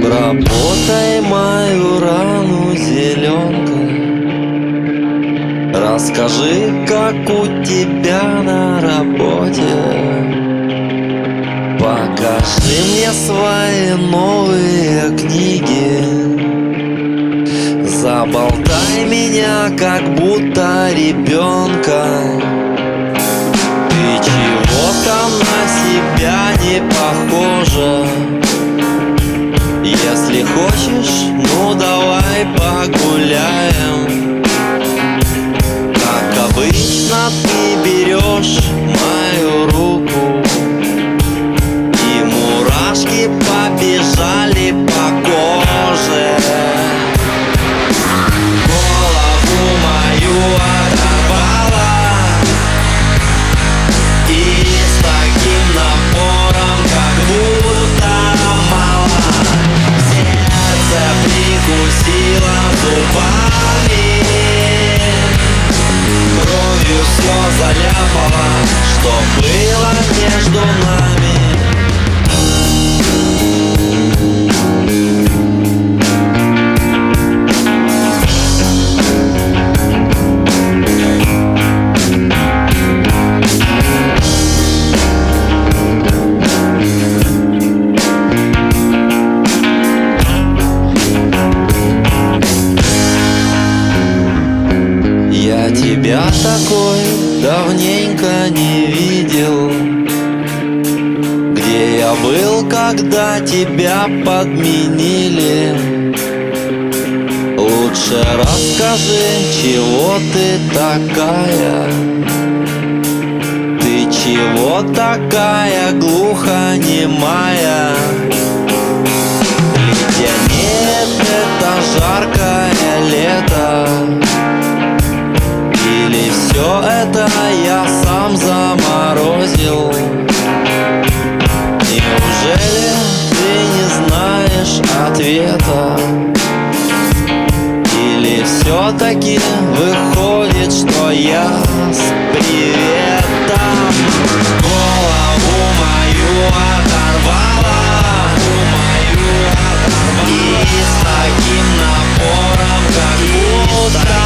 Обработай мою рану зеленкой. Расскажи, как у тебя на работе. Покажи мне свои новые книги. Заболтай меня, как будто ребенка. Ты чего-то на себя не похожа. Если хочешь, ну давай погуляем. Как обычно ты берешь мою руку, и мурашки побежали по коже. Голову мою оторвала, и с таким напором, как будто мало. Сердце прикусило зубами, кровью все заляпало, что было между нами. Я тебя такой давненько не видел. Где я был, когда тебя подменили? Лучше расскажи, чего ты такая? Ты чего такая глухонемая? Леденеет это жаркое лето, или все это я сам заморозил? Неужели ты не знаешь ответа? Или все-таки выходит, что я с приветом? Голову мою оторвала, и с таким напором, как будто